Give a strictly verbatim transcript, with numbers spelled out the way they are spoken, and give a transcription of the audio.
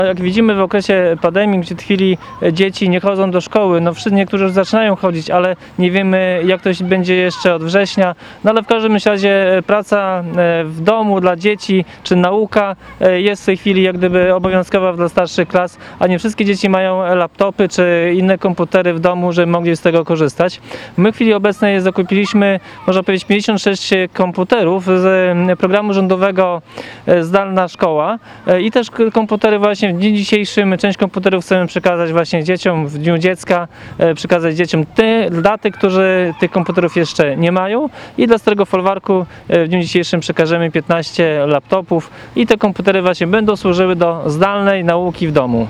Jak widzimy w okresie pandemii, gdzie w chwili dzieci nie chodzą do szkoły, no wszyscy niektórzy już zaczynają chodzić, ale nie wiemy jak to będzie jeszcze od września, no ale w każdym razie praca w domu dla dzieci czy nauka jest w tej chwili jak gdyby obowiązkowa dla starszych klas, a nie wszystkie dzieci mają laptopy czy inne komputery w domu, żeby mogli z tego korzystać. My w chwili obecnej zakupiliśmy, można powiedzieć, pięćdziesiąt sześć komputerów z programu rządowego Zdalna Szkoła i też komputery właśnie w dniu dzisiejszym. Część komputerów chcemy przekazać właśnie dzieciom w Dniu Dziecka, przekazać dzieciom te daty, którzy tych komputerów jeszcze nie mają, i dla Starego Folwarku w dniu dzisiejszym przekażemy piętnaście laptopów i te komputery właśnie będą służyły do zdalnej nauki w domu.